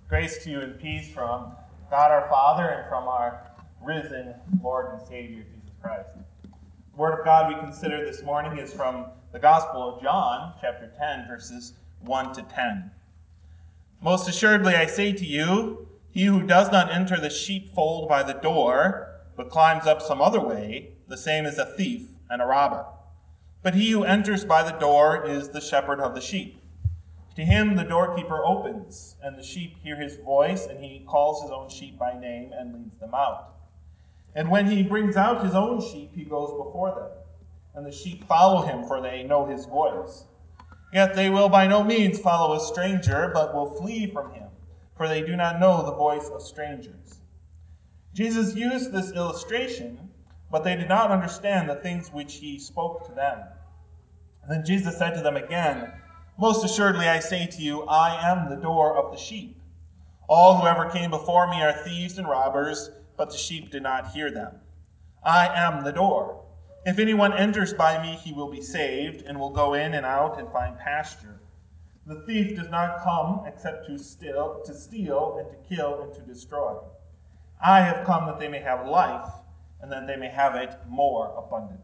Grace to you and peace from God our Father and from our risen Lord and Savior, Jesus Christ. The Word of God we consider this morning is from the Gospel of John, chapter 10, verses 1 to 10. Most assuredly I say to you, he who does not enter the sheepfold by the door, but climbs up some other way, the same is a thief and a robber. But he who enters by the door is the shepherd of the sheep. To him the doorkeeper opens, and the sheep hear his voice, and he calls his own sheep by name and leads them out. And when he brings out his own sheep, he goes before them, and the sheep follow him, for they know his voice. Yet they will by no means follow a stranger, but will flee from him, for they do not know the voice of strangers. Jesus used this illustration, but they did not understand the things which he spoke to them. And then Jesus said to them again, Most assuredly I say to you, I am the door of the sheep. All who ever came before me are thieves and robbers, but the sheep did not hear them. I am the door. If anyone enters by me, he will be saved, and will go in and out and find pasture. The thief does not come except to steal, and to kill, and to destroy. I have come that they may have life, and that they may have it more abundantly.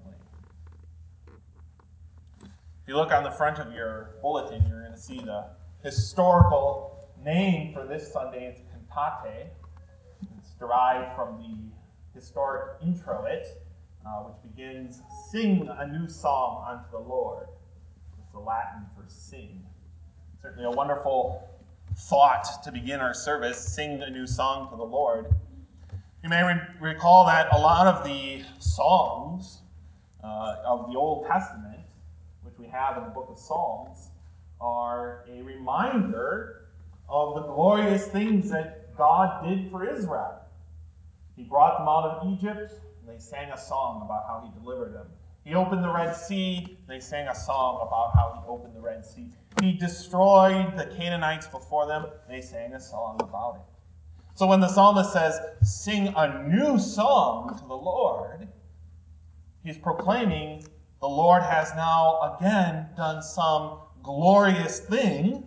If you look on the front of your bulletin, you're going to see the historical name for this Sunday. It's Cantate. It's derived from the historic introit, which begins, Sing a new song unto the Lord. It's the Latin for sing. Certainly a wonderful thought to begin our service, sing a new song to the Lord. You may recall that a lot of the songs of the Old Testament, which we have in the book of Psalms, are a reminder of the glorious things that God did for Israel. He brought them out of Egypt, and they sang a song about how he delivered them. He opened the Red Sea, and they sang a song about how he opened the Red Sea. He destroyed the Canaanites before them, and they sang a song about it. So when the psalmist says, sing a new song to the Lord, he's proclaiming the Lord has now again done some glorious thing,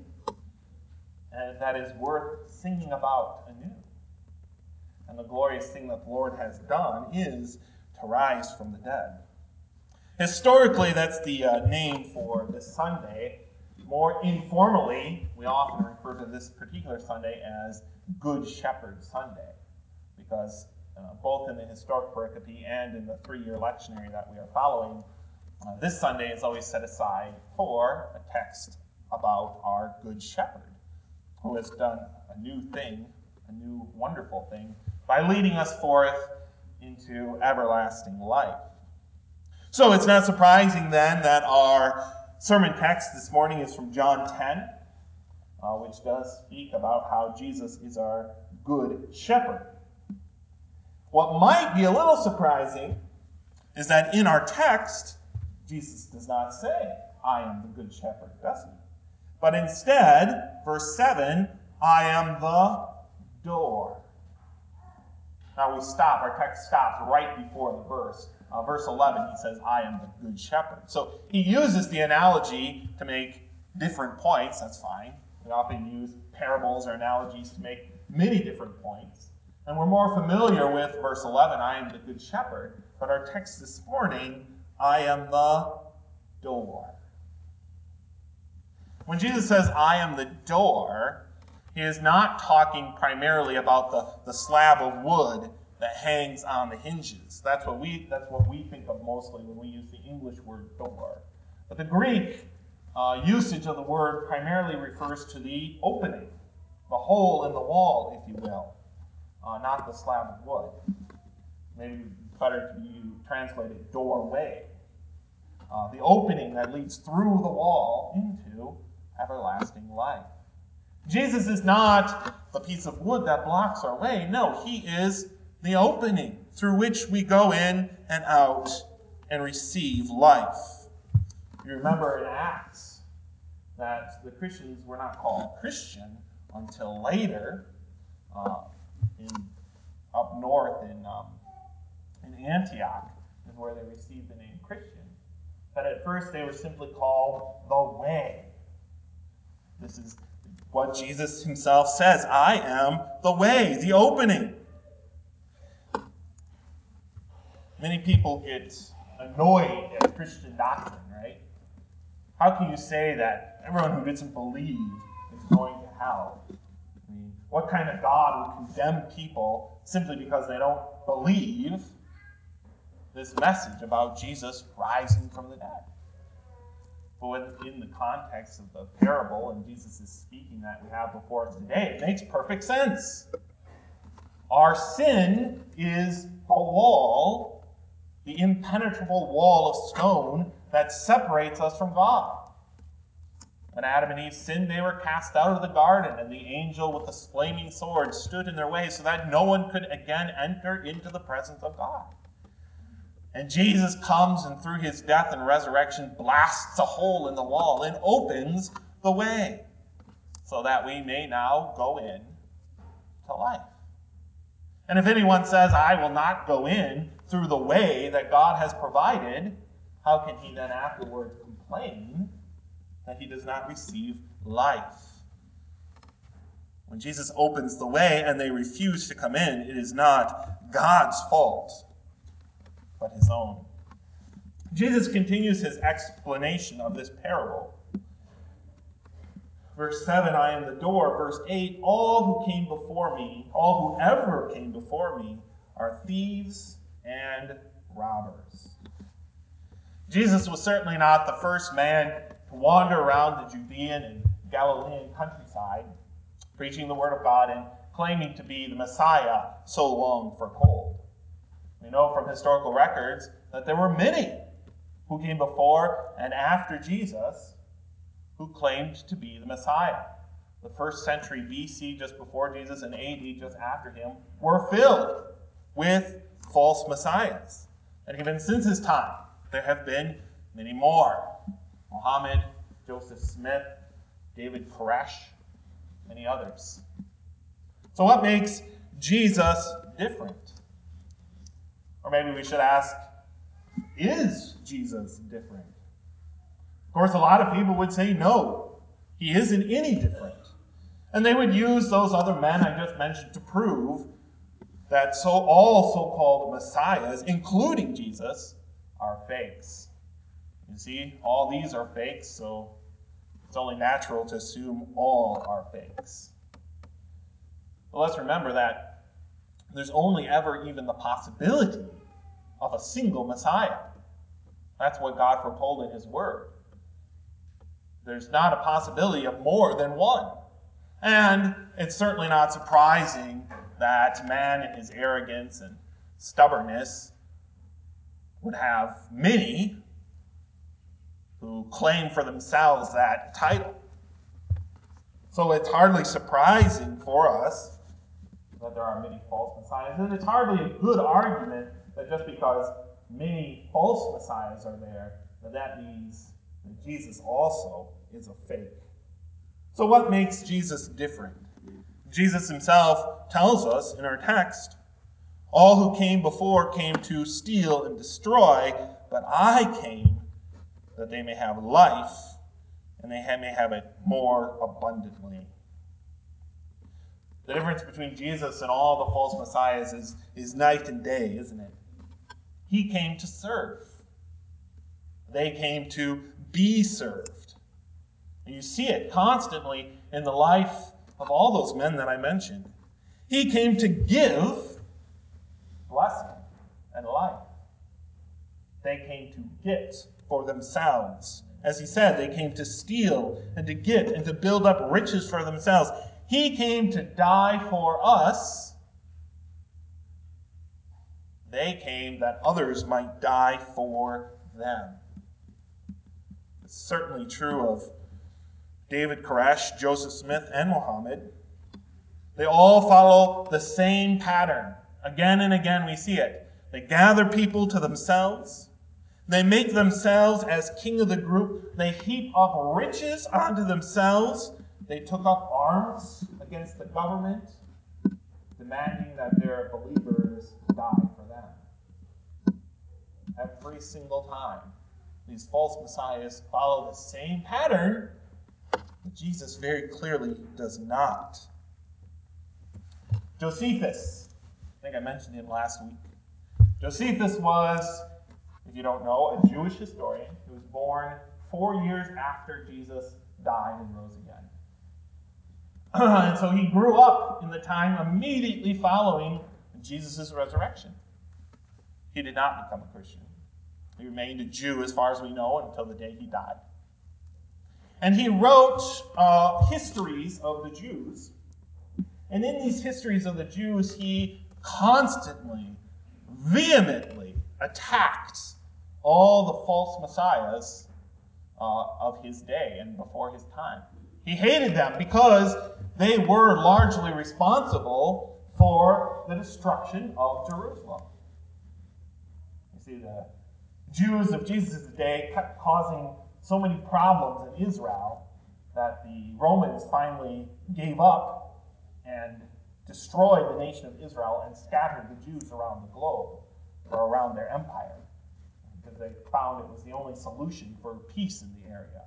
and that is worth singing about anew. And the glorious thing that the Lord has done is to rise from the dead. Historically, that's the name for this Sunday. More informally, we often refer to this particular Sunday as Good Shepherd Sunday, because both in the historic pericope and in the 3-year lectionary that we are following, this Sunday is always set aside for a text about our Good Shepherd, who has done a new thing, a new wonderful thing, by leading us forth into everlasting life. So it's not surprising then that our sermon text this morning is from John 10, which does speak about how Jesus is our Good Shepherd. What might be a little surprising is that in our text, Jesus does not say, I am the Good Shepherd, does he? But instead, verse 7, I am the door. Now our text stops right before the verse. Verse 11, he says, I am the Good Shepherd. So he uses the analogy to make different points. That's fine. We often use parables or analogies to make many different points. And we're more familiar with verse 11, I am the Good Shepherd. But our text this morning, I am the door. When Jesus says, I am the door, he is not talking primarily about the slab of wood that hangs on the hinges. That's what we think of mostly when we use the English word door. But the Greek usage of the word primarily refers to the opening, the hole in the wall, if you will, not the slab of wood. Maybe better to translate it doorway. The opening that leads through the wall into everlasting life. Jesus is not the piece of wood that blocks our way. No, he is the opening through which we go in and out and receive life. You remember in Acts that the Christians were not called Christian until later, up north in Antioch is where they received the name Christian. But at first they were simply called the Way. This is what Jesus himself says. I am the way, the opening. Many people get annoyed at Christian doctrine, right? How can you say that everyone who doesn't believe is going to hell? I mean, what kind of God would condemn people simply because they don't believe this message about Jesus rising from the dead? But in the context of the parable, and Jesus is speaking that we have before us today, it makes perfect sense. Our sin is a wall, the impenetrable wall of stone that separates us from God. When Adam and Eve sinned, they were cast out of the garden, and the angel with the flaming sword stood in their way so that no one could again enter into the presence of God. And Jesus comes and through his death and resurrection blasts a hole in the wall and opens the way so that we may now go in to life. And if anyone says, I will not go in through the way that God has provided, how can he then afterwards complain that he does not receive life? When Jesus opens the way and they refuse to come in, it is not God's fault, but his own. Jesus continues his explanation of this parable. Verse 7, I am the door. Verse 8, all who ever came before me are thieves and robbers. Jesus was certainly not the first man to wander around the Judean and Galilean countryside, preaching the word of God and claiming to be the Messiah so long foretold. We know from historical records that there were many who came before and after Jesus who claimed to be the Messiah. The first century BC, just before Jesus, and AD, just after him, were filled with false messiahs. And even since his time, there have been many more. Muhammad, Joseph Smith, David Koresh, many others. So what makes Jesus different? Or maybe we should ask, is Jesus different? Of course, a lot of people would say no, he isn't any different. And they would use those other men I just mentioned to prove that all so-called messiahs, including Jesus, are fakes. You see, all these are fakes, so it's only natural to assume all are fakes. But let's remember that there's only ever even the possibility of a single Messiah. That's what God foretold in his word. There's not a possibility of more than one. And it's certainly not surprising that man in his arrogance and stubbornness would have many who claim for themselves that title. So it's hardly surprising for us that there are many false messiahs. And it's hardly a good argument that just because many false messiahs are there, that means that Jesus also is a fake. So what makes Jesus different? Jesus himself tells us in our text, all who came before came to steal and destroy, but I came that they may have life, and they may have it more abundantly. The difference between Jesus and all the false messiahs is night and day, isn't it? He came to serve. They came to be served. And you see it constantly in the life of all those men that I mentioned. He came to give blessing and life. They came to get for themselves. As he said, they came to steal and to get and to build up riches for themselves. He came to die for us. They came that others might die for them. It's certainly true of David Koresh, Joseph Smith, and Muhammad. They all follow the same pattern. Again and again we see it. They gather people to themselves. They make themselves as king of the group. They heap up riches onto themselves. They took up arms against the government, demanding that their believers die for them. Every single time, these false messiahs follow the same pattern, But Jesus very clearly does not. Josephus, I think I mentioned him last week. Josephus was, if you don't know, a Jewish historian who was born 4 years after Jesus died and rose again. And so he grew up in the time immediately following Jesus' resurrection. He did not become a Christian. He remained a Jew, as far as we know, until the day he died. And he wrote histories of the Jews. And in these histories of the Jews, he constantly, vehemently attacked all the false messiahs of his day and before his time. He hated them because they were largely responsible for the destruction of Jerusalem. You see, the Jews of Jesus' day kept causing so many problems in Israel that the Romans finally gave up and destroyed the nation of Israel and scattered the Jews around the globe, or around their empire, because they found it was the only solution for peace in the area.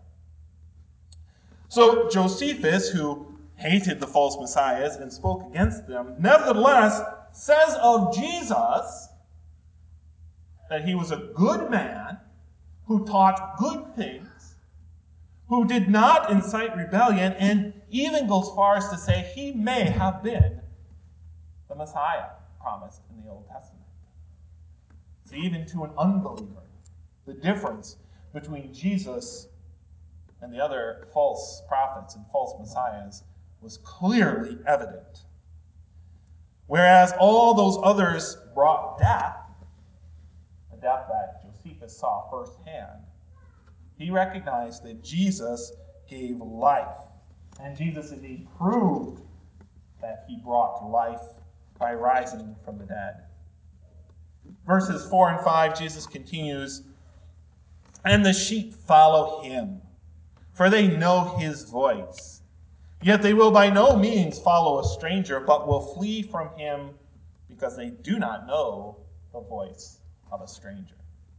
So Josephus, who hated the false messiahs and spoke against them, nevertheless says of Jesus that he was a good man who taught good things, who did not incite rebellion, and even goes far as to say he may have been the Messiah promised in the Old Testament. So even to an unbeliever, the difference between Jesus and the other false prophets and false messiahs was clearly evident. Whereas all those others brought death, a death that Josephus saw firsthand, he recognized that Jesus gave life. And Jesus indeed proved that he brought life by rising from the dead. Verses 4 and 5, Jesus continues, "And the sheep follow him, for they know his voice. Yet they will by no means follow a stranger, but will flee from him, because they do not know the voice of a stranger."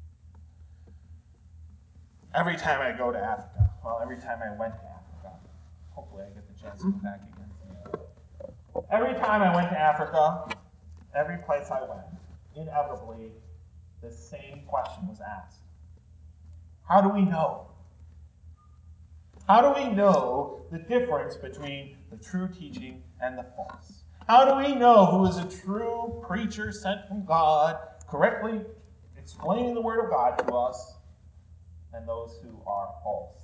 Every time I go to Africa, every time I went to Africa, hopefully I get the chance to go back again. Every time I went to Africa, every place I went, inevitably, the same question was asked. How do we know? How do we know the difference between the true teaching and the false? How do we know who is a true preacher sent from God, correctly explaining the Word of God to us, and those who are false?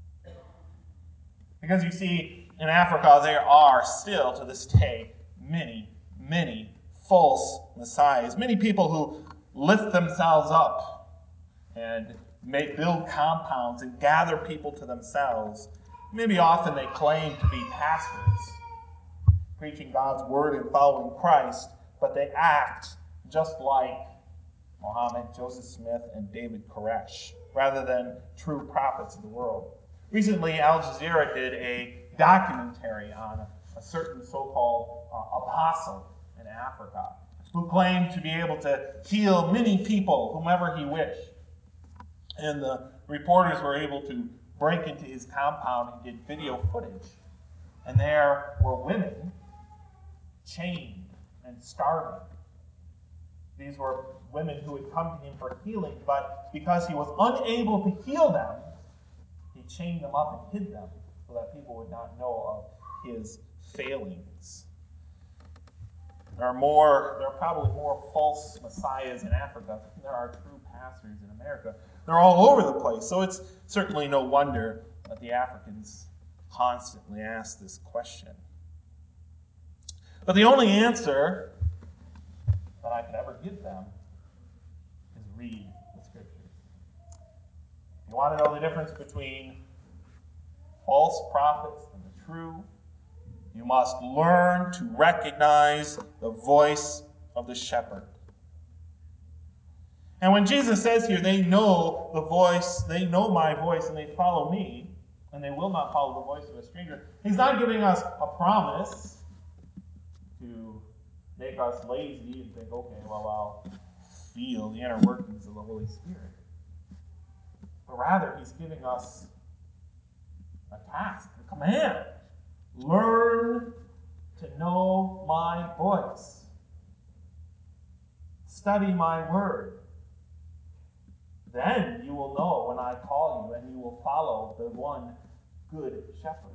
Because you see, in Africa, there are still, to this day, many, many false messiahs. Many people who lift themselves up and build compounds and gather people to themselves. Maybe often they claim to be pastors, preaching God's word and following Christ, but they act just like Muhammad, Joseph Smith, and David Koresh, rather than true prophets of the world. Recently, Al Jazeera did a documentary on a certain so-called apostle in Africa who claimed to be able to heal many people, whomever he wished. And the reporters were able to break into his compound and get video footage. And there were women chained and starving. These were women who had come to him for healing, but because he was unable to heal them, he chained them up and hid them so that people would not know of his failings. There are probably more false messiahs in Africa than there are true pastors in America. They're all over the place, so it's certainly no wonder that the Africans constantly ask this question. But the only answer that I could ever give them is read the Scriptures. If you want to know the difference between false prophets and the true, you must learn to recognize the voice of the shepherd. And when Jesus says here, they know the voice, they know my voice, and they follow me, and they will not follow the voice of a stranger, he's not giving us a promise to make us lazy and think, okay, well, I'll feel the inner workings of the Holy Spirit. But rather, he's giving us a task, command. Learn to know my voice. Study my word. Then you will know when I call you, and you will follow the one good shepherd.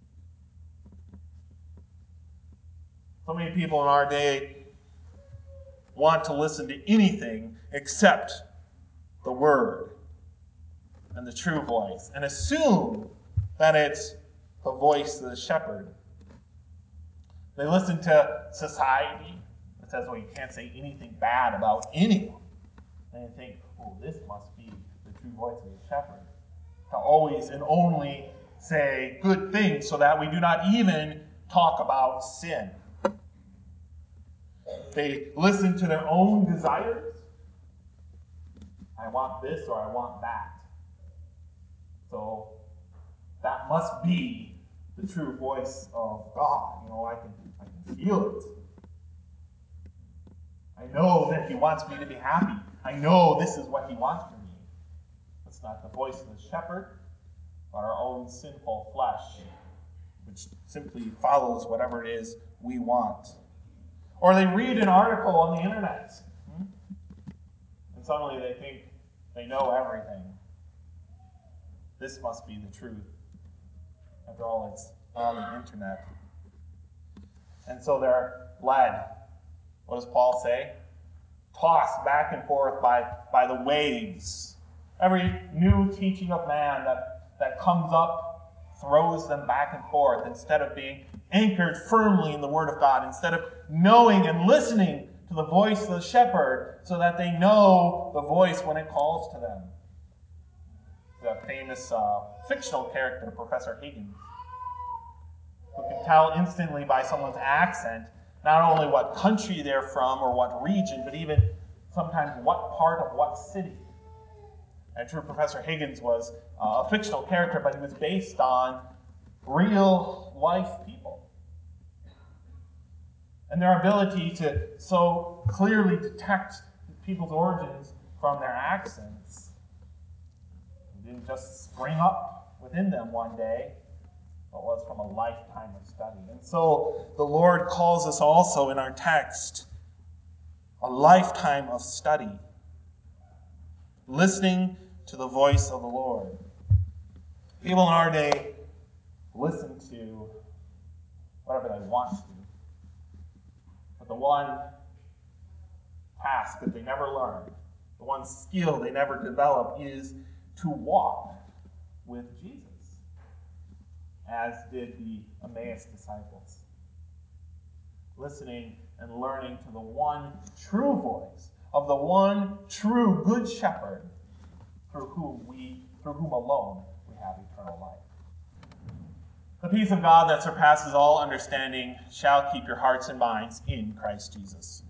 So many people in our day want to listen to anything except the word and the true voice, and assume that it's the voice of the shepherd. They listen to society that says, well, you can't say anything bad about anyone. And they think, oh, this must be the true voice of the shepherd. To always and only say good things so that we do not even talk about sin. They listen to their own desires. I want this or I want that. So that must be the true voice of God. I can feel it. I know that he wants me to be happy. I know this is what he wants for me. It's not the voice of the shepherd, but our own sinful flesh, which simply follows whatever it is we want. Or they read an article on the internet, and suddenly they think they know everything. This must be the truth. After all, it's on the internet. And so they're led. What does Paul say? Tossed back and forth by the waves. Every new teaching of man that comes up throws them back and forth instead of being anchored firmly in the Word of God, instead of knowing and listening to the voice of the shepherd so that they know the voice when it calls to them. The famous fictional character, Professor Higgins, who can tell instantly by someone's accent not only what country they're from or what region, but even sometimes what part of what city. And true, Professor Higgins was a fictional character, but he was based on real life people. And their ability to so clearly detect people's origins from their accents didn't just spring up within them one day, but was from a lifetime of study. And so the Lord calls us also in our text a lifetime of study, listening to the voice of the Lord. People in our day listen to whatever they want to, but the one task that they never learn, the one skill they never develop, is to walk with Jesus, as did the Emmaus disciples. Listening and learning to the one true voice of the one true good shepherd through whom alone we have eternal life. The peace of God that surpasses all understanding shall keep your hearts and minds in Christ Jesus.